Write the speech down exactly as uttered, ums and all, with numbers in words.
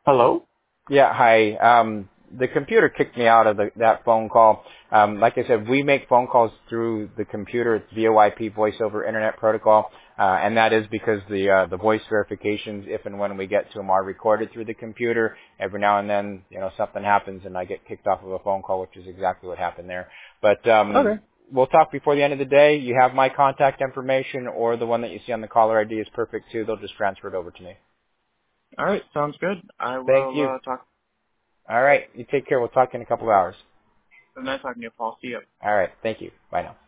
Hello? Yeah, hi. Um, the computer kicked me out of the, that phone call. Um, like I said, we make phone calls through the computer. It's V O I P, Voice over Internet Protocol, uh, and that is because the uh, the voice verifications, if and when we get to them, are recorded through the computer. Every now and then, you know, something happens and I get kicked off of a phone call, which is exactly what happened there. But um, Okay. we'll talk before the end of the day. You have my contact information, or the one that you see on the caller I D is perfect too. They'll just transfer it over to me. All right. Sounds good. I Thank will you. uh, talk. All right. You take care. We'll talk in a couple of hours. Nice talking to you, Paul. See you. All right. Thank you. Bye now.